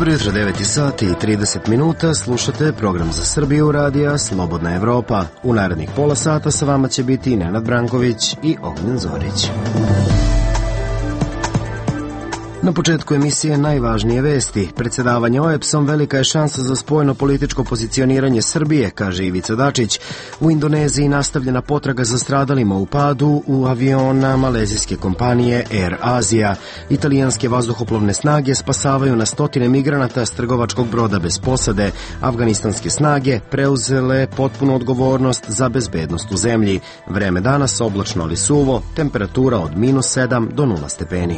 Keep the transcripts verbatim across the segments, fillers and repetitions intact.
Dobro jutro, devet sati i trideset minuta, slušate program za Srbiju radija Slobodna Evropa. U narednih pola sata sa vama će biti Nenad Branković i Ognjen Zorić. Na početku emisije najvažnije vesti. Predsedavanje O E P S-om velika je šansa za spoljno-političko pozicioniranje Srbije, kaže Ivica Dačić. U Indoneziji nastavljena potraga za stradalima u padu u aviona malezijske kompanije Air Asia. Italijanske vazduhoplovne snage spasavaju na stotine migranata s trgovačkog broda bez posade. Afganistanske snage preuzele potpunu odgovornost za bezbednost u zemlji. Vreme danas oblačno ali suvo, temperatura od minus sedam do nula stepeni.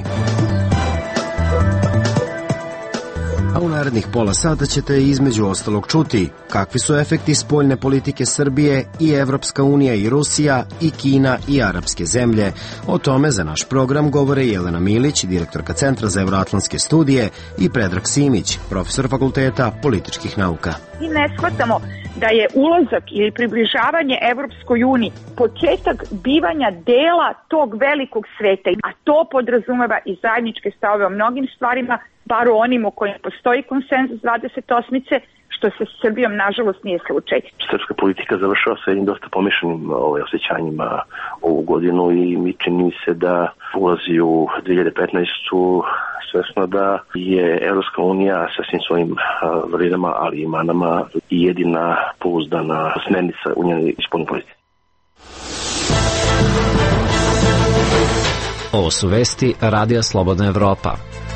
A u narednih pola sata ćete između ostalog čuti kakvi su efekti spoljne politike Srbije i Evropska unija i Rusija i Kina i arapske zemlje. O tome za naš program govore Jelena Milić, direktorka Centra za evroatlantske studije, i Predrag Simić, profesor Fakulteta političkih nauka. Mi ne shvatamo da je ulazak ili približavanje Evropskoj uniji početak bivanja dela tog velikog sveta, a to podrazumeva i zajedničke stavove o mnogim stvarima, bar o onim o kojima postoji konsenzus dvadeset osmice, što se s Srbijom nažalost nije slučaj. Srpska politika završava sa jednim dosta pomešanim ovaj, osjećanjima ovu godinu i mi čini se da ulazi u dve hiljade petnaestu svesno da je Evropska unija sa svim svojim vredama, ali i manama i jedina pouzdana smernica u njenoj spoljnoj politici. Ovo su vesti Radija Slobodna Evropa.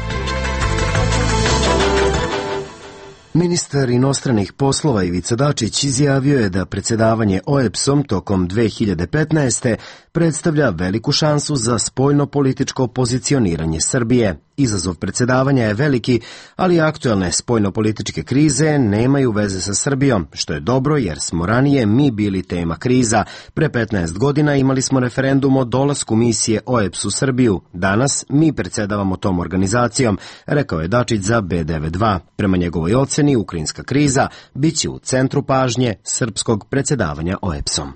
Ministar inostranih poslova Ivica Dačić izjavio je da predsedavanje O E P S-om tokom dve hiljade petnaeste. predstavlja veliku šansu za spoljno-političko pozicioniranje Srbije. Izazov predsedavanja je veliki, ali aktuelne spoljno-političke krize nemaju veze sa Srbijom, što je dobro jer smo ranije mi bili tema kriza. Pre petnaest godina imali smo referendum o dolasku misije O E P S u Srbiju. Danas mi predsedavamo tom organizacijom, rekao je Dačić za B devedeset dva. Prema njegovoj oceni, ukrajinska kriza biće u centru pažnje srpskog predsedavanja O E P S-om.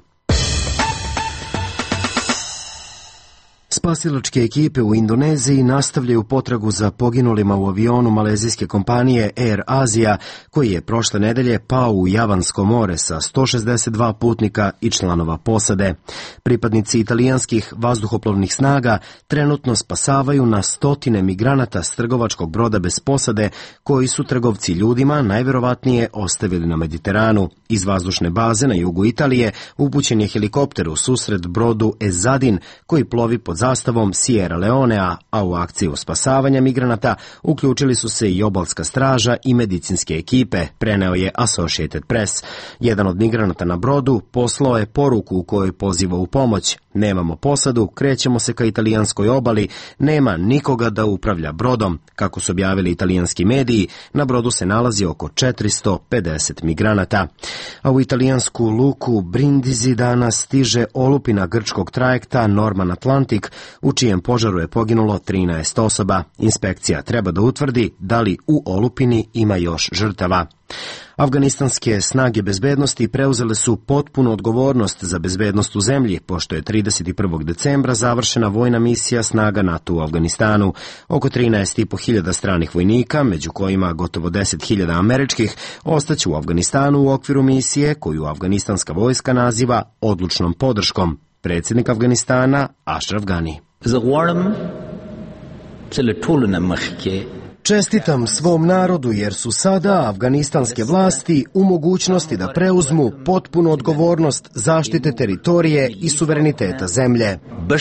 Spasilačke ekipe u Indoneziji nastavljaju potragu za poginulima u avionu malezijske kompanije Air Asia, koji je prošle nedelje pao u Javansko more sa sto šezdeset dva putnika i članova posade. Pripadnici italijanskih vazduhoplovnih snaga trenutno spasavaju na stotine migranata s trgovačkog broda bez posade, koji su trgovci ljudima najverovatnije ostavili na Mediteranu. Iz vazdušne baze na jugu Italije upućen je helikopter u susret brodu Ezadin, koji plovi pod zastavom Sierra Leonea, a u akciju spasavanja migranata uključili su se i obalska straža i medicinske ekipe, preneo je Associated Press. Jedan od migranata na brodu poslao je poruku u kojoj poziva u pomoć. Nemamo posadu, krećemo se ka italijanskoj obali, nema nikoga da upravlja brodom. Kako su objavili italijanski mediji, na brodu se nalazi oko četiristo pedeset migranata. A u italijansku luku Brindisi danas stiže olupina grčkog trajekta Norman Atlantic, u čijem požaru je poginulo trinaest osoba. Inspekcija treba da utvrdi da li u olupini ima još žrtava. Afganistanske snage bezbednosti preuzele su potpunu odgovornost za bezbednost u zemlji, pošto je trideset prvog decembra završena vojna misija snaga NATO u Afganistanu. Oko trinaest i po hiljada stranih vojnika, među kojima gotovo deset hiljada američkih, ostaće u Afganistanu u okviru misije koju afganistanska vojska naziva odlučnom podrškom. Predsjednik Afganistana Ashraf Ghani. Čestitam svom narodu jer su sada afganistanske vlasti u mogućnosti da preuzmu potpunu odgovornost zaštite teritorije i suvereniteta zemlje.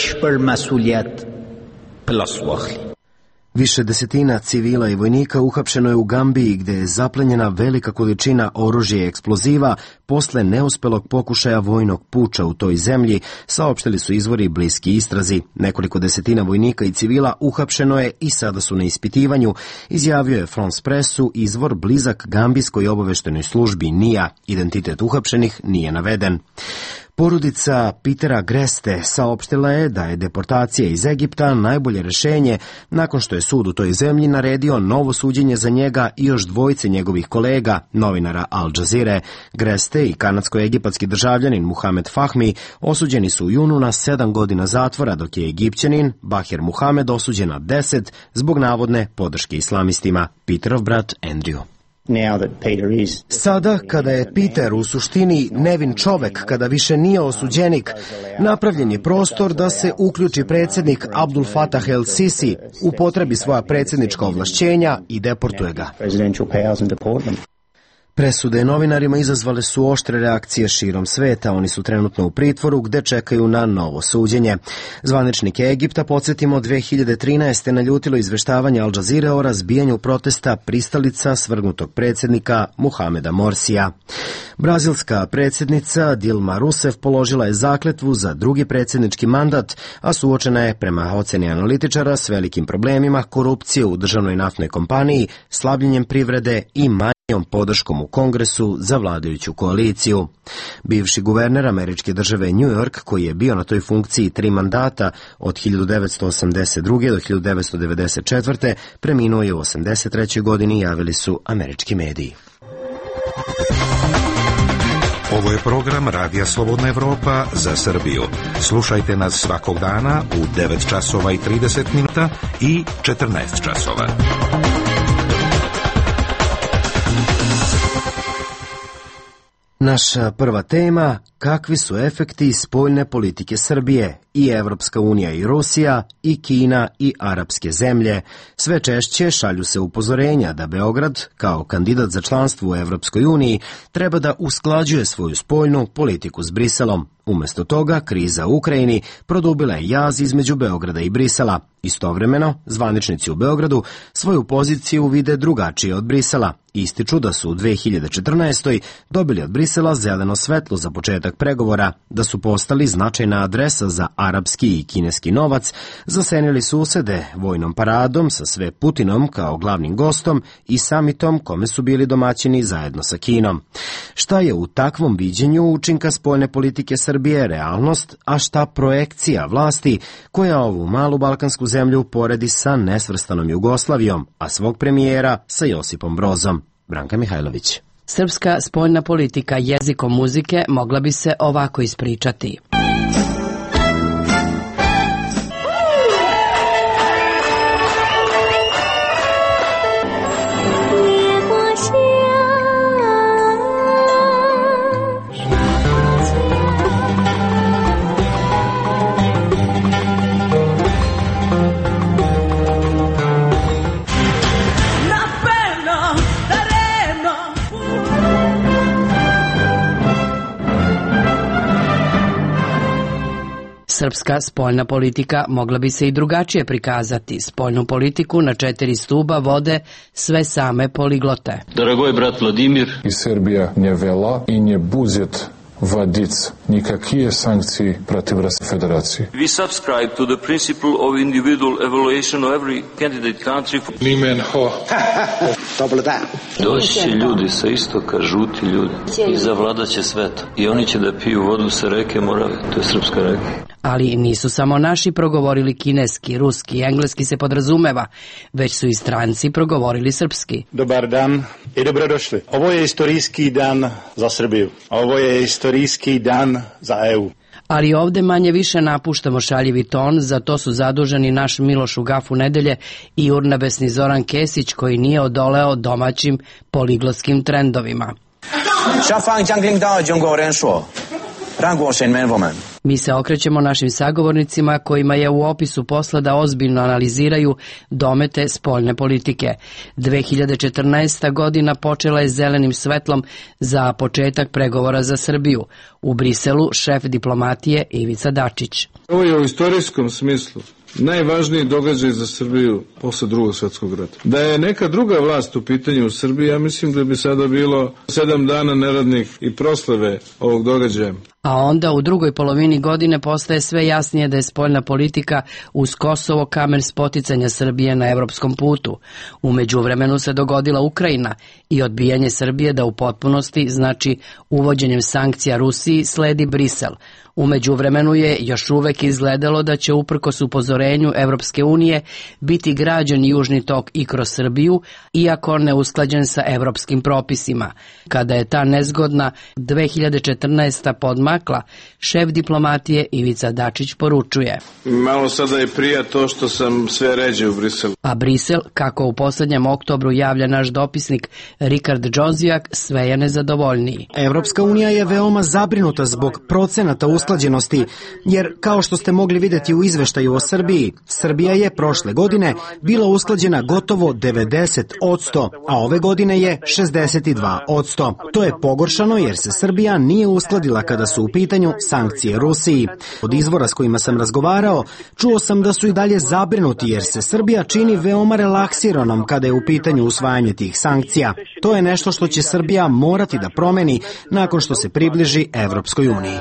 Više desetina civila i vojnika uhapšeno je u Gambiji, gde je zaplenjena velika količina oružja i eksploziva posle neuspelog pokušaja vojnog puča u toj zemlji, saopštili su izvori bliski istrazi. Nekoliko desetina vojnika i civila uhapšeno je i sada su na ispitivanju, izjavio je France Pressu izvor blizak gambijskoj obaveštenoj službi N I A. Identitet uhapšenih nije naveden. Porodica Petera Greste saopštila je da je deportacija iz Egipta najbolje rešenje nakon što je sud u toj zemlji naredio novo suđenje za njega i još dvojice njegovih kolega, novinara Al Jazeere. Greste i kanadsko-egipatski državljanin Muhamed Fahmi osuđeni su u junu na sedam godina zatvora, dok je Egipćanin Baher Muhamed osuđen na deset zbog navodne podrške islamistima. Peterov brat Andrew. Sada, kada je Peter u suštini nevin čovek, kada više nije osuđenik, napravljen je prostor da se uključi predsjednik Abdul Fatah el-Sisi, upotrebi svoja predsjednička ovlašćenja i deportuje ga. Presude novinarima izazvale su oštre reakcije širom sveta. Oni su trenutno u pritvoru gde čekaju na novo suđenje. Zvaničnike Egipta, podsjetimo, dve hiljade trinaeste. naljutilo izveštavanje Al Jazeere o razbijanju protesta pristalica svrgnutog predsjednika Muhameda Morsija. Brazilska predsjednica Dilma Rousseff položila je zakletvu za drugi predsjednički mandat, a suočena je, prema oceni analitičara, s velikim problemima korupcije u državnoj naftnoj kompaniji, slabljenjem privrede i manjom podrškom u Kongresu za vladajuću koaliciju. Bivši guverner američke države New York, koji je bio na toj funkciji tri mandata od hiljadu devetsto osamdeset druge. do hiljadu devetsto devedeset četvrte. preminuo je u osamdeset trećoj. godini, javili su američki mediji. Ovo je program Radija Slobodna Evropa za Srbiju. Slušajte nas svakog dana u devet časova i trideset minuta i četrnaest časova. Naša prva tema, kakvi su efekti spoljne politike Srbije, i Evropska unija i Rusija, i Kina i arapske zemlje. Sve češće šalju se upozorenja da Beograd, kao kandidat za članstvo u Evropskoj uniji, treba da usklađuje svoju spoljnu politiku s Briselom. Umesto toga, kriza u Ukrajini produbila je jaz između Beograda i Brisela. Istovremeno, zvaničnici u Beogradu svoju poziciju vide drugačije od Brisela. Ističu da su u dve hiljade četrnaestoj. dobili od Brisela zeleno svetlo za početak pregovora, da su postali značajna adresa za arapski i kineski novac, zasenili susede vojnom paradom sa sve Putinom kao glavnim gostom i samitom kome su bili domaćini zajedno sa Kinom. Šta je u takvom viđenju učinka spoljne politike Srbije realnost, a šta projekcija vlasti koja ovu malu balkansku zemlju poredi sa nesvrstanom Jugoslavijom, a svog premijera sa Josipom Brozom? Branka Mihajlović. Srpska spoljna politika jezikom muzike mogla bi se ovako ispričati. Srpska spoljna politika mogla bi se i drugačije prikazati. Spoljnu politiku na četiri stuba vode sve same poliglote. Dragoj brat Vladimir, i Srbija nje vela i nje buzet vadic nikakije sankcije protiv Ruske federacije. We subscribe to the principle of individual evaluation of every candidate country. Nimen ho. Dobar dan. Doći će ljudi sa istoka, žuti ljudi, i zavladaće svet. I oni će da piju vodu sa reke Morave, to je srpska reka. Ali nisu samo naši progovorili kineski, ruski, engleski se podrazumeva, već su i stranci progovorili srpski. Dobar dan i dobrodošli. Ovo je istorijski dan za Srbiju. Ovo je istorijski dan za E U. Ali ovde manje više napuštamo šaljivi ton, za to su zaduženi naš Miloš u Gafu nedelje i urnebesni Zoran Kesić, koji nije odoleo domaćim poliglotskim trendovima. Mi se okrećemo našim sagovornicima kojima je u opisu posla da ozbiljno analiziraju domete spoljne politike. dve hiljade četrnaesta. godina počela je zelenim svetlom za početak pregovora za Srbiju. U Briselu šef diplomatije Ivica Dačić. Ovo je u istorijskom smislu najvažniji događaj za Srbiju posle drugog svjetskog rata. Da je neka druga vlast u pitanju u Srbiji, ja mislim da bi sada bilo sedam dana neradnih i proslave ovog događaja. A onda u drugoj polovini godine postaje sve jasnije da je spoljna politika uz Kosovo kamen spoticanja Srbije na evropskom putu. U međuvremenu se dogodila Ukrajina i odbijanje Srbije da u potpunosti, znači uvođenjem sankcija Rusiji, sledi Brisel. U međuvremenu je još uvek izgledalo da će uprkos upozorenju Evropske unije biti građen južni tok i kroz Srbiju, iako neusklađen sa evropskim propisima. Kada je ta nezgodna dve hiljade četrnaesta podmakla, šef diplomatije Ivica Dačić poručuje: Malo sada je prija to što sam sve ređe u Briselu. A Brisel, kako u poslednjem oktobru javlja naš dopisnik Rikard Džozijak, sve je nezadovoljniji. Evropska unija je veoma zabrinuta zbog procenata usklađenosti, jer kao što ste mogli videti u izveštaju o Srbiji, Srbija je prošle godine bila usklađena gotovo devedeset posto, a ove godine je šezdeset dva posto. To je pogoršano jer se Srbija nije uskladila kada su u pitanju sankcije Rusiji. Od izvora s kojima sam razgovarao, čuo sam da su i dalje zabrinuti jer se Srbija čini veoma relaksiranom kada je u pitanju usvajanje tih sankcija. To je nešto što će Srbija morati da promeni nakon što se približi Evropskoj uniji.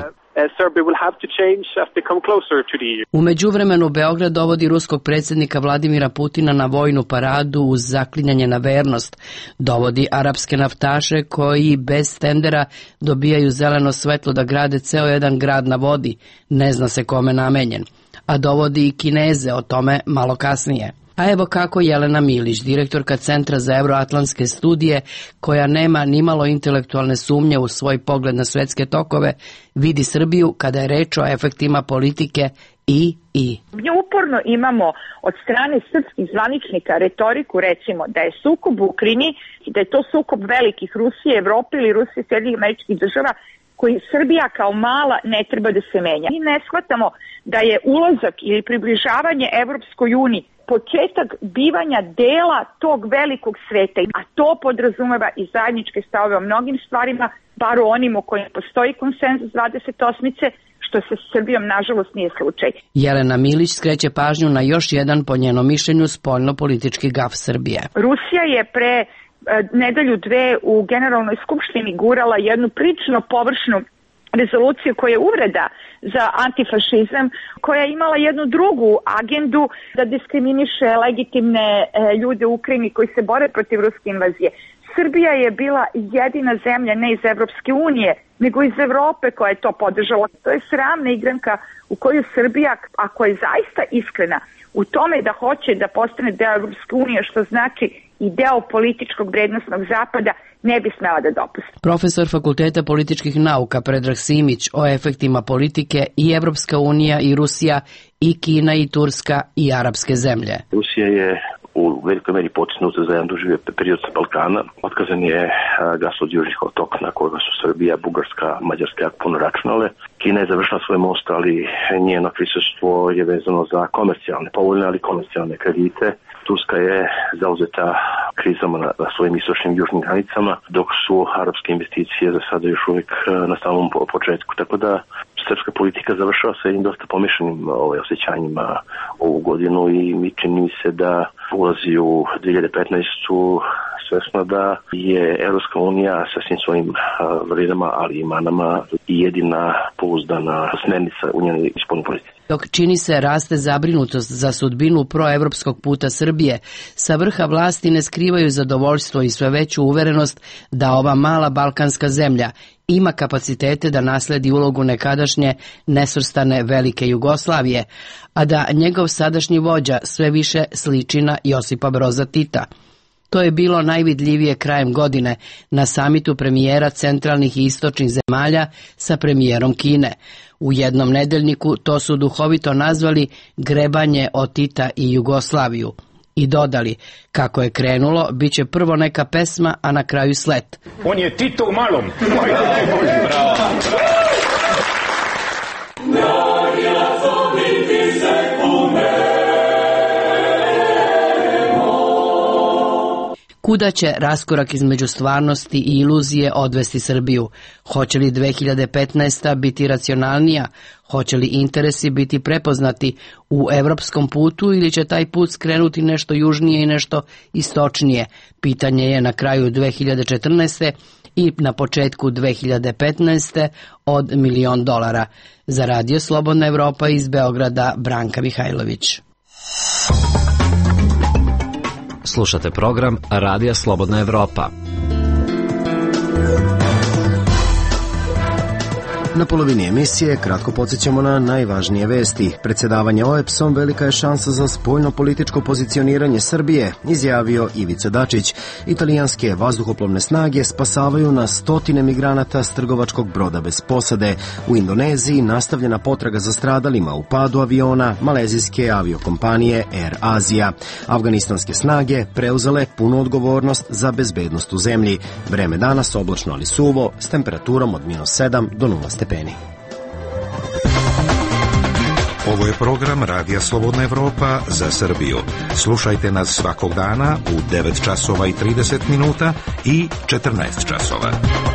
U međuvremenu Beograd dovodi ruskog predsjednika Vladimira Putina na vojnu paradu uz zaklinjanje na vernost. Dovodi arapske naftaše koji bez tendera dobijaju zeleno svetlo da grade ceo jedan grad na vodi, ne zna se kome namenjen. A dovodi i Kineze, o tome malo kasnije. A evo kako Jelena Milić, direktorka Centra za euroatlantske studije, koja nema nimalo intelektualne sumnje u svoj pogled na svetske tokove, vidi Srbiju kada je reč o efektima politike i i. Mi uporno imamo od strane srpskih zvaničnika retoriku, recimo, da je sukob u Ukrajini i da je to sukob velikih Rusije, Evrope ili Rusije, Sjedinjenih Američkih Država, koji Srbija kao mala ne treba da se menja. Mi ne shvatamo da je ulazak ili približavanje Evropskoj uniji početak bivanja dela tog velikog sveta, a to podrazumeva i zajedničke stavove o mnogim stvarima, bar u onim u kojima postoji konsenzus dvadeset osmice, što se s Srbijom nažalost nije slučaj. Jelena Milić skreće pažnju na još jedan, po njenom mišljenju, spoljno-politički gaf Srbije. Rusija je pre e, nedelju dve u Generalnoj skupštini gurala jednu prilično površnu rezoluciju koja je uvreda za antifašizam, koja je imala jednu drugu agendu da diskriminiše legitimne e, ljude u Ukrajini koji se bore protiv ruske invazije. Srbija je bila jedina zemlja, ne iz Evropske unije, nego iz Evrope koja je to podržala. To je sramna igranka u koju Srbija, ako je zaista iskrena u tome da hoće da postane deo Evropske unije, što znači i deo političkog vrednosnog zapada, ne bi smela da dopusti. Profesor Fakulteta političkih nauka Predrag Simić o efektima politike i Evropska unija i Rusija i Kina i Turska i arapske zemlje. Rusija je u velikoj meri potisnuta za jedan duži period sa Balkana. Otkazan je gas od južnih otoka na koga su Srbija, Bugarska, Mađarska jako puno računale. Kina je završila svoj most, ali njeno prisustvo je vezano za komercijalne, povoljne, ali komercijalne kredite. Turska je zauzeta krizama na, na svojim istočnim južnim granicama, dok su arapske investicije za sada još uvijek na samom početku. Tako da srpska politika završava sa jednim dosta pomišljenim ovaj, osjećanjima ovu godinu i mi čini se da ulazi u dve hiljade petnaestu svesno da je Evropska unija sa svim svojim vredama, ali i manama jedina pouzdana smernica u njenoj spoljnoj politici. Dok čini se raste zabrinutost za sudbinu proevropskog puta Srbije, sa vrha vlasti ne skrivaju zadovoljstvo i sve veću uverenost da ova mala balkanska zemlja ima kapacitete da nasledi ulogu nekadašnje nesvrstane velike Jugoslavije, a da njegov sadašnji vođa sve više sliči na Josipa Broza Tita. To je bilo najvidljivije krajem godine na samitu premijera centralnih i istočnih zemalja sa premijerom Kine. U jednom nedeljniku to su duhovito nazvali grebanje od Tita i Jugoslaviju. I dodali, kako je krenulo, bit će prvo neka pesma, a na kraju slet. On je Tito u malom. Bravo. Kuda će raskorak između stvarnosti i iluzije odvesti Srbiju? Hoće li dve hiljade petnaesta. biti racionalnija? Hoće li interesi biti prepoznati u evropskom putu ili će taj put skrenuti nešto južnije i nešto istočnije? Pitanje je na kraju dve hiljade četrnaeste. i na početku dve hiljade petnaeste. od milion dolara. Za Radio Slobodna Evropa iz Beograda, Branka Mihajlović. Slušate program Radija Slobodna Evropa. Na polovini emisije kratko podsjećamo na najvažnije vesti. Predsjedavanje O E B S-om velika je šansa za spoljno-političko pozicioniranje Srbije, izjavio Ivica Dačić. Italijanske vazduhoplovne snage spasavaju na stotine migranata s trgovačkog broda bez posade. U Indoneziji nastavljena potraga za stradalima u padu aviona malezijske aviokompanije Air Asia. Afganistanske snage preuzele punu odgovornost za bezbednost u zemlji. Vreme danas oblačno ali suvo s temperaturom od minus sedam do nula stepeni. Ovo je program Radija Slobodna Evropa za Srbiju. Slušajte nas svakog dana u devet časova i trideset minuta i četrnaest časova.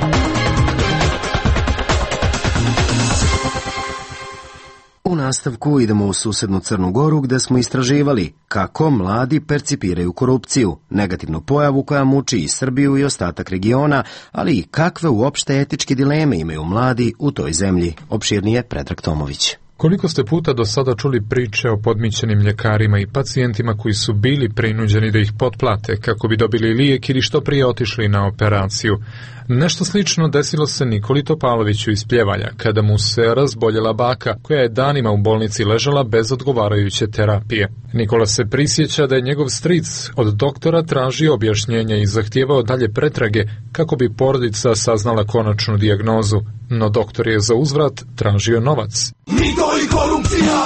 U nastavku idemo u susednu Crnu Goru gde smo istraživali kako mladi percipiraju korupciju, negativnu pojavu koja muči i Srbiju i ostatak regiona, ali i kakve uopšte etičke dileme imaju mladi u toj zemlji. Opširnije Predrag Tomović. Koliko ste puta do sada čuli priče o podmićenim ljekarima i pacijentima koji su bili prinuđeni da ih potplate kako bi dobili lijek ili što prije otišli na operaciju? Nešto slično desilo se Nikoli Topaloviću iz Pljevalja kada mu se razboljela baka koja je danima u bolnici ležala bez odgovarajuće terapije. Nikola se prisjeća da je njegov stric od doktora tražio objašnjenja i zahtijevao dalje pretrage kako bi porodica saznala konačnu dijagnozu, no doktor je za uzvrat tražio novac. Mito i korupcija!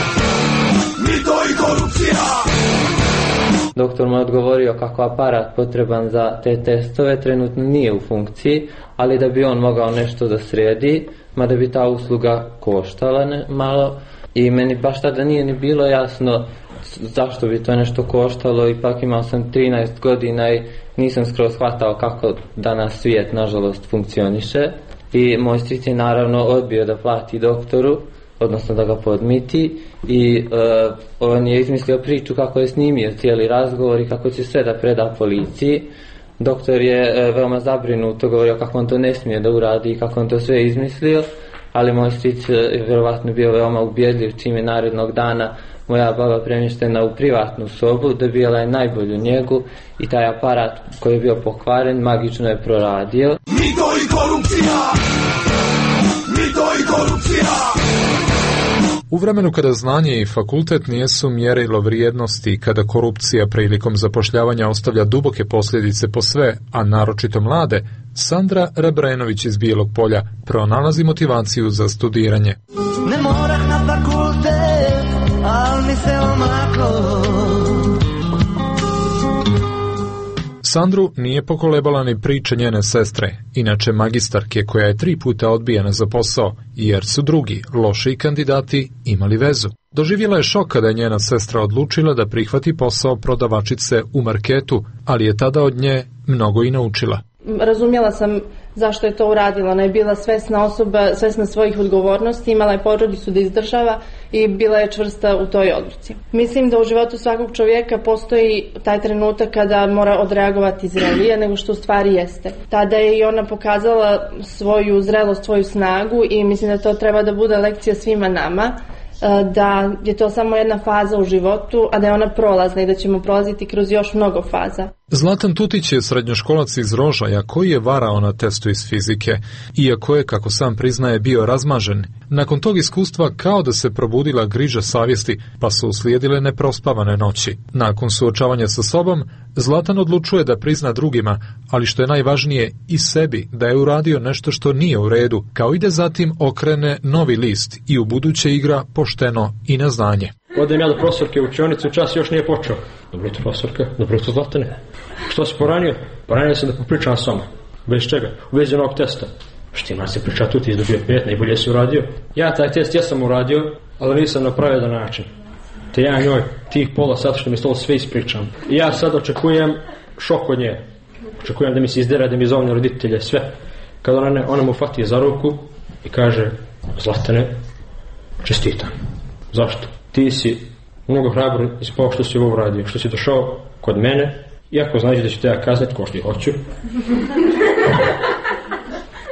Mito i korupcija! Doktor mu je odgovorio kako aparat potreban za te testove trenutno nije u funkciji, ali da bi on mogao nešto da sredi, mada bi ta usluga koštala ne, malo. I meni baš tada nije ni bilo jasno zašto bi to nešto koštalo, ipak imao sam trinaest godina i nisam skroz shvatao kako danas svijet nažalost funkcioniše. I moj stric je naravno odbio da plati doktoru, odnosno da ga podmiti i uh, on je izmislio priču kako je snimio cijeli razgovor i kako će sve da preda policiji. Doktor je uh, veoma zabrinut, govorio kako on to ne smije da uradi i kako on to sve izmislio, ali moj stric je vjerovatno bio veoma ubjedljiv čim je narednog dana moja baba premještena u privatnu sobu, dobijala je najbolju njegu i taj aparat koji je bio pokvaren magično je proradio. Mito i korupcija! Mito i korupcija! U vremenu kada znanje i fakultet nijesu mjerilo vrijednosti, kada korupcija prilikom zapošljavanja ostavlja duboke posljedice po sve, a naročito mlade, Sandra Rebrenović iz Bijelog Polja pronalazi motivaciju za studiranje. Ne moram na fakultet, al mi se omaklo. Sandru nije pokolebala ni priča njene sestre, inače magistarke koja je tri puta odbijena za posao, jer su drugi, lošiji kandidati, imali vezu. Doživjela je šok kada je njena sestra odlučila da prihvati posao prodavačice u marketu, ali je tada od nje mnogo i naučila. Razumjela sam zašto je to uradila. Ona je bila svesna osoba, svesna svojih odgovornosti, imala je porodicu da izdržava i bila je čvrsta u toj odluci. Mislim da u životu svakog čovjeka postoji taj trenutak kada mora odreagovati zrelije nego što u stvari jeste. Tada je i ona pokazala svoju zrelost, svoju snagu i mislim da to treba da bude lekcija svima nama, da je to samo jedna faza u životu, a da je ona prolazna i da ćemo prolaziti kroz još mnogo faza. Zlatan Tutić je srednjoškolac iz Rožaja koji je varao na testu iz fizike, iako je, kako sam priznaje, bio razmažen. Nakon tog iskustva kao da se probudila griža savjesti, pa su uslijedile neprospavane noći. Nakon suočavanja sa sobom, Zlatan odlučuje da prizna drugima, ali što je najvažnije i sebi, da je uradio nešto što nije u redu, kao i da zatim okrene novi list i u buduće igra pošteno i na znanje. Odem ja do profesorke u učionicu, čas još nije počeo. Dobro jutro, profesorka, dobro jutro, Zlatane. Što si poranio? Poranio sam da popričam s vama. Bez čega? U vezi novog testa. Što ima se pričati tu, ti izdobio pet, najbolje si uradio. Ja taj test jesam uradio, ali nisam na pravedan način. Te ja njoj tih pola sata što mi stalo sve ispričam. I ja sad očekujem šok od nje. Očekujem da mi se izdera, da mi zovne roditelje, sve. Kad ona, ne, ona mu fati za ruku i kaže, Zlatane, čestitam. Zašto? Ti si mnogo hrabro ispao što si ovo uradio, što si došao kod mene, iako znaš da ću te ja kazniti ko što hoću.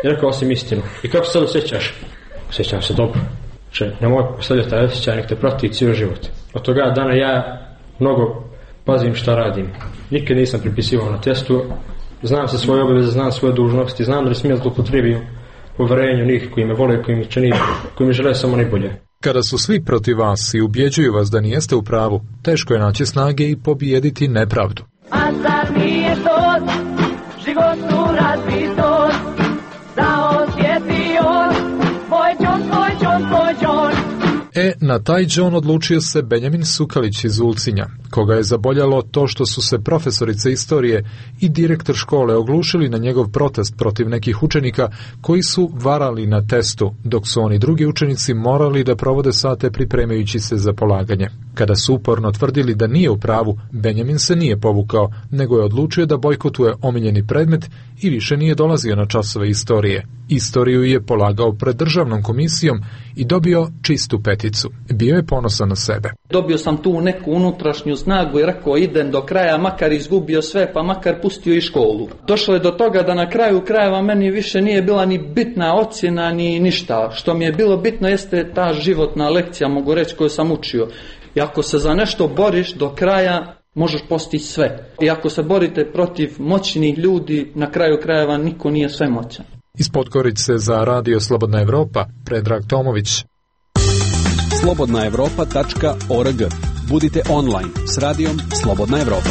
i rekao sam istinu. I kako se sad osjećaš? Osjećam se dobro. Če, nemoj postavljati taj osjećaj, nek te prati cijel život. Od toga dana ja mnogo pazim šta radim. Nikad nisam pripisivao na testu. Znam se svoje obaveze, znam svoje dužnosti, znam da ne smijem zloupotrebiti uverenju njih koji me vole, koji mi čini, koji mi žele samo najbolje. Kada su svi protiv vas i ubjeđuju vas da nijeste u pravu, teško je naći snage i pobijediti nepravdu. A zar nije to životu razbitost, da osjetio tvoj džon, tvoj džon, tvoj džon. E, na taj džon odlučio se Benjamin Sukalić iz Ulcinja, koga je zaboljalo to što su se profesorice istorije i direktor škole oglušili na njegov protest protiv nekih učenika koji su varali na testu, dok su oni drugi učenici morali da provode sate pripremajući se za polaganje. Kada su uporno tvrdili da nije u pravu, Benjamin se nije povukao, nego je odlučio da bojkotuje omiljeni predmet i više nije dolazio na časove istorije. Istoriju je polagao pred državnom komisijom i dobio čistu peticu. Bio je ponosan na sebe. Dobio sam tu neku unutrašnju snagu i rekao idem do kraja, makar izgubio sve, pa makar pustio i školu. Došlo je do toga da na kraju krajeva meni više nije bila ni bitna ocjena ni ništa. Što mi je bilo bitno jeste ta životna lekcija, mogu reći, koju sam učio. I ako se za nešto boriš do kraja, možeš postići sve. I ako se borite protiv moćnih ljudi, na kraju krajeva niko nije svemoćan. Iz Podgorice za Radio Slobodna Evropa, Predrag Tomović. slobodna evropa tačka org. Budite online s radijom Slobodna Evropa.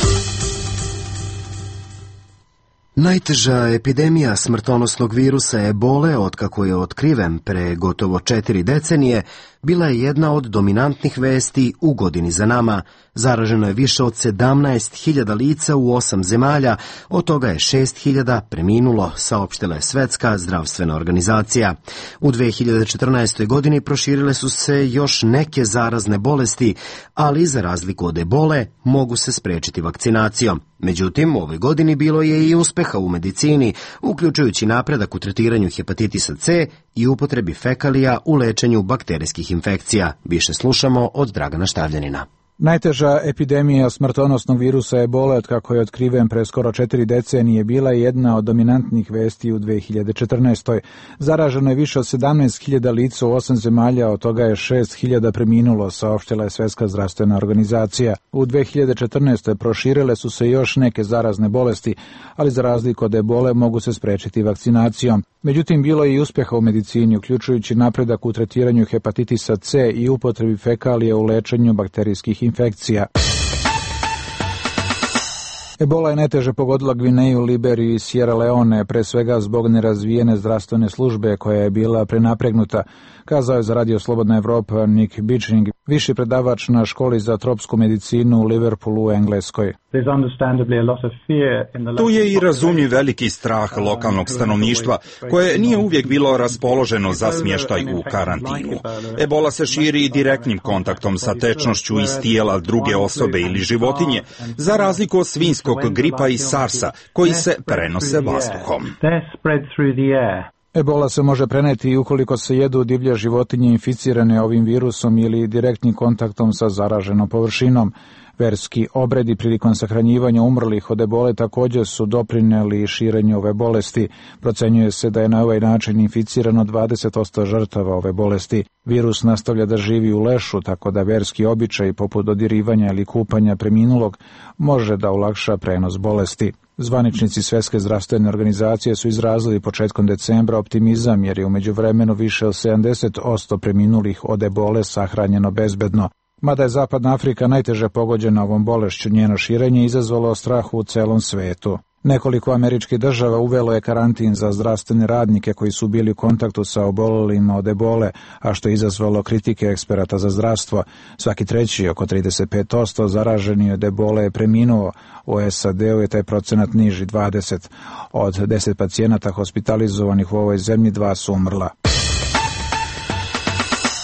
Najteža epidemija smrtonosnog virusa ebole, otkako je otkriven pre gotovo četiri decenije, bila je jedna od dominantnih vesti u godini za nama. Zaraženo je više od sedamnaest hiljada lica u osam zemalja, od toga je šest hiljada preminulo, saopštila je Svetska zdravstvena organizacija. U dve hiljade četrnaestoj. godini proširile su se još neke zarazne bolesti, ali za razliku od ebole mogu se sprečiti vakcinacijom. Međutim, u ovoj godini bilo je i uspeha u medicini, uključujući napredak u tretiranju hepatitisa C i upotrebi fekalija u lečenju bakterijskih infekcija. Više slušamo od Dragana Štavljanina. Najteža epidemija smrtonosnog virusa ebole, od kako je otkriven pre skoro četiri decenije, bila je jedna od dominantnih vesti u dve hiljade četrnaestoj. Zaraženo je više od sedamnaest hiljada lica u osam zemalja, od toga je šest hiljada preminulo, saopštila je Svetska zdravstvena organizacija. U dve hiljade četrnaestoj. proširile su se još neke zarazne bolesti, ali za razliku od ebole mogu se sprečiti vakcinacijom. Međutim, bilo je i uspeha u medicini, uključujući napredak u tretiranju hepatitisa C i upotrebi fekalija u lečenju bakterijskih infekcija. Ebola je najteže pogodila Gvineju, Liberiju i Sierra Leone, pre svega zbog nerazvijene zdravstvene službe koja je bila prenapregnuta, kazao je za Radio Slobodna Evropa Nick Biching, viši predavač na školi za tropsku medicinu u Liverpoolu u Engleskoj. Tu je i razumljiv veliki strah lokalnog stanovništva, koje nije uvijek bilo raspoloženo za smještaj u karantinu. Ebola se širi direktnim kontaktom sa tečnošću iz tijela druge osobe ili životinje, za razliku od svinjskog gripa i sarsa, koji se prenose vazduhom. Ebola se može preneti i ukoliko se jedu divlje životinje inficirane ovim virusom ili direktnim kontaktom sa zaraženom površinom. Verski obredi prilikom sahranjivanja umrlih od ebole također su doprineli širenju ove bolesti. Procenjuje se da je na ovaj način inficirano dvadeset posto žrtava ove bolesti. Virus nastavlja da živi u lešu, tako da verski običaj poput dodirivanja ili kupanja preminulog može da olakša prenos bolesti. Zvaničnici Svetske zdravstvene organizacije su izrazili početkom decembra optimizam jer je u međuvremenu više od sedamdeset posto preminulih od ebole sahranjeno bezbedno. Mada je Zapadna Afrika najteže pogođena ovom bolešću, njeno širenje izazvalo strah u celom svetu. Nekoliko američkih država uvelo je karantin za zdravstvene radnike koji su bili u kontaktu sa obolelima od ebole, a što je izazvalo kritike eksperata za zdravstvo. Svaki treći, oko trideset pet posto zaraženi od ebole je preminuo. U S A D-u je taj procenat niži, dvadeset. Od deset pacijenata hospitalizovanih u ovoj zemlji, dva su umrla.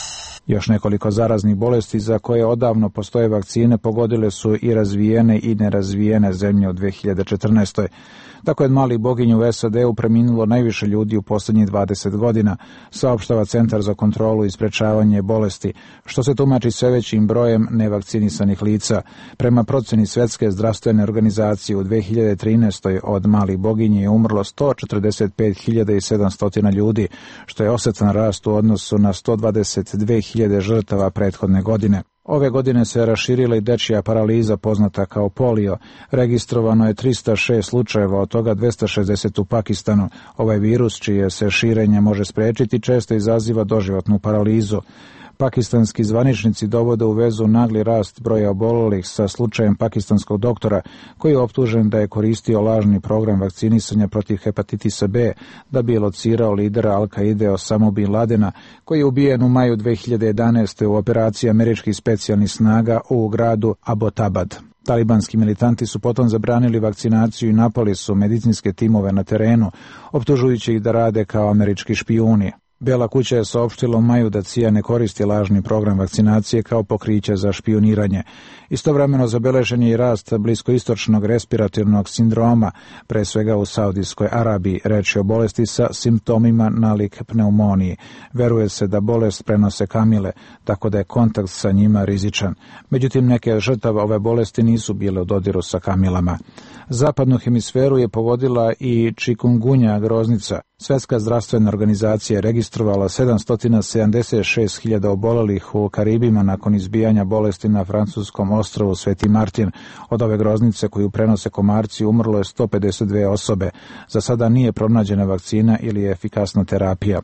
Još nekoliko zaraznih bolesti za koje odavno postoje vakcine pogodile su i razvijene i nerazvijene zemlje u dve hiljade četrnaestoj. Tako je od malih boginja u S A D-u preminulo najviše ljudi u posljednjih dvadeset godina, saopštava Centar za kontrolu i sprečavanje bolesti, što se tumači sve većim brojem nevakcinisanih lica. Prema proceni Svetske zdravstvene organizacije u dve hiljade trinaestoj od malih boginja je umrlo sto četrdeset pet hiljada sedamsto ljudi, što je osetan rast u odnosu na sto dvadeset dve hiljade žrtava prethodne godine. Ove godine se raširila i dečija paraliza poznata kao polio. Registrovano je tristo šest slučajeva, od toga dvesta šezdeset u Pakistanu. Ovaj virus, čije se širenje može sprečiti, često izaziva doživotnu paralizu. Pakistanski zvaničnici dovode u vezu nagli rast broja obolelih sa slučajem pakistanskog doktora koji je optužen da je koristio lažni program vakcinisanja protiv hepatitisa B da bi locirao lidera Al-Kaide Osamu Bin Ladena, koji je ubijen u maju dve hiljade jedanaeste. u operaciji američkih specijalnih snaga u gradu Abbottabad. Talibanski militanti su potom zabranili vakcinaciju i napali su medicinske timove na terenu, optužujući ih da rade kao američki špijuni. Bela kuća je saopštila u maju da C I A ne koristi lažni program vakcinacije kao pokriće za špijuniranje. Istovremeno zabeležen je i rast bliskoistočnog respiratornog sindroma, pre svega u Saudijskoj Arabiji. Reč je o bolesti sa simptomima nalik pneumoniji. Veruje se da bolest prenose kamile, tako da je kontakt sa njima rizičan. Međutim, neke žrtava ove bolesti nisu bile u dodiru sa kamilama. Zapadnu hemisferu je pogodila i čikungunja groznica. Svetska zdravstvena organizacija je registrovala sedamsto sedamdeset šest hiljada obolelih u Karibima nakon izbijanja bolesti na francuskom ostrvu Sveti Martin. Od ove groznice koju prenose komarci umrlo je sto pedeset dve osobe. Za sada nije pronađena vakcina ili efikasna terapija.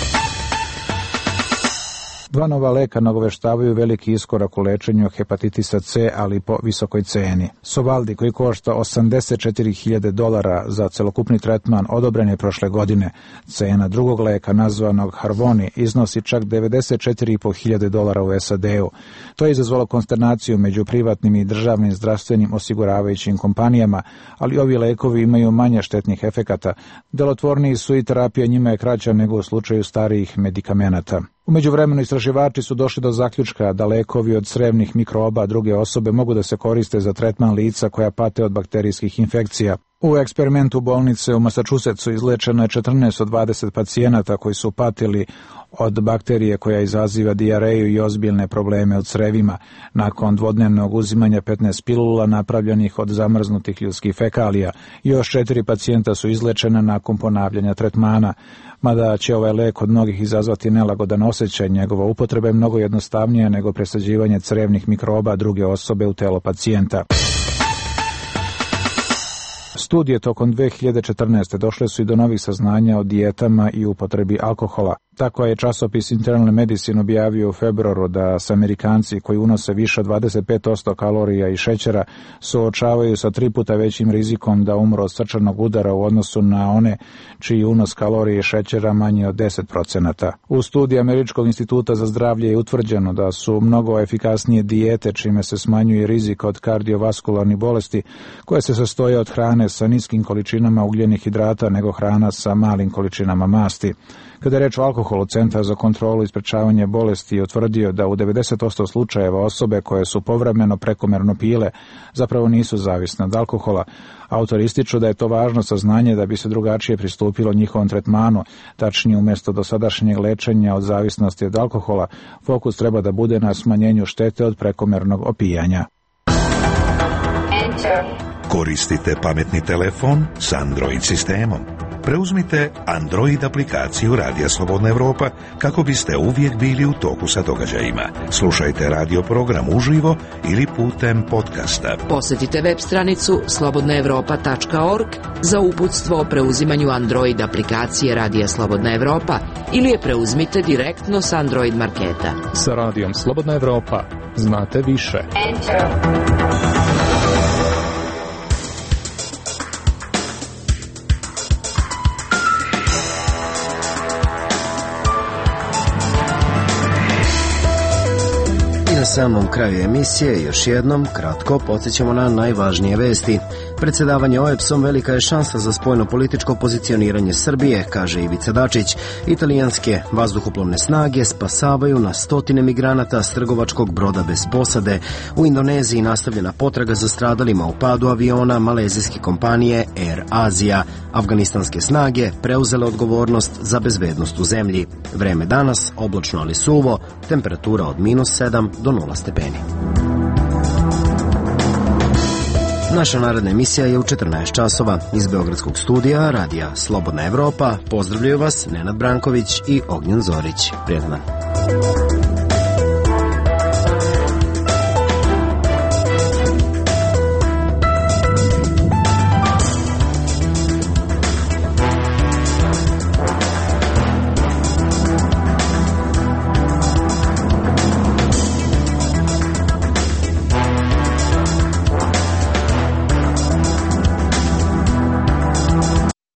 Dva nova leka nagoveštavaju veliki iskorak u lečenju hepatitisa C, ali po visokoj ceni. Sovaldi, koji košta osamdeset četiri hiljade dolara za celokupni tretman, odobren je prošle godine. Cena drugog leka, nazvanog Harvoni, iznosi čak devedeset četiri i po hiljade dolara u S A D-u. To je izazvalo konsternaciju među privatnim i državnim zdravstvenim osiguravajućim kompanijama, ali ovi lekovi imaju manje štetnih efekata. Delotvorniji su i terapija njima je kraća nego u slučaju starijih medikamenata. U međuvremenu istraživači su došli do zaključka da lekovi od crevnih mikroba druge osobe mogu da se koriste za tretman lica koja pate od bakterijskih infekcija. U eksperimentu bolnice u Massachusettsu izlečeno je četrnaest od dvadeset pacijenata koji su patili od bakterije koja izaziva dijareju i ozbiljne probleme od crevima. Nakon dvodnevnog uzimanja petnaest pilula napravljenih od zamrznutih ljudskih fekalija, još četiri pacijenta su izlečena nakon ponavljanja tretmana. Mada će ovaj lek od mnogih izazvati nelagodan osjećaj, njegova upotreba je mnogo jednostavnija nego presađivanje crevnih mikroba druge osobe u telo pacijenta. Studije tokom dve hiljade četrnaeste. došle su i do novih saznanja o dijetama i upotrebi alkohola. Tako je časopis Internal Medicine objavio u februaru da se Amerikanci koji unose više od dvadeset pet posto kalorija i šećera suočavaju sa tri puta većim rizikom da umru od srčanog udara u odnosu na one čiji unos kalorije i šećera manji od deset procenata. U studiji Američkog instituta za zdravlje je utvrđeno da su mnogo efikasnije dijete čime se smanjuje rizik od kardiovaskularnih bolesti koje se sastoje od hrane sa niskim količinama ugljenih hidrata nego hrana sa malim količinama masti. Kada je reč o alkoholu, Centar za kontrolu i sprečavanje bolesti je utvrdio da u devedeset posto slučajeva osobe koje su povremeno prekomerno pile zapravo nisu zavisne od alkohola. Autori ističu da je to važno saznanje da bi se drugačije pristupilo njihovom tretmanu, tačnije umjesto dosadašnjeg lečenja od zavisnosti od alkohola, fokus treba da bude na smanjenju štete od prekomernog opijanja. Koristite pametni telefon s Android sistemom. Preuzmite Android aplikaciju Radija Slobodna Evropa kako biste uvijek bili u toku sa događajima. Slušajte radio program uživo ili putem podcasta. Posjetite web stranicu slobodna evropa tačka org za uputstvo o preuzimanju Android aplikacije Radija Slobodna Evropa ili je preuzmite direktno s Android marketa. Sa Radijom Slobodna Evropa znate više. Enter. Na samom kraju emisije još jednom kratko podsjećamo na najvažnije vesti. Predsedavanje O E B S-om velika je šansa za spoljno-političko pozicioniranje Srbije, kaže Ivica Dačić. Italijanske vazduhoplovne snage spasavaju na stotine migranata s trgovačkog broda bez posade. U Indoneziji nastavljena potraga za stradalima u padu aviona malezijske kompanije Air Asia. Afganistanske snage preuzele odgovornost za bezbednost u zemlji. Vreme danas oblačno ali suvo, temperatura od minus sedam do nula stepeni. Naša naredna emisija je u četrnaest časova. Iz Beogradskog studija Radija Slobodna Evropa pozdravljaju vas Nenad Branković i Ognjen Zorić. Prijatno dan.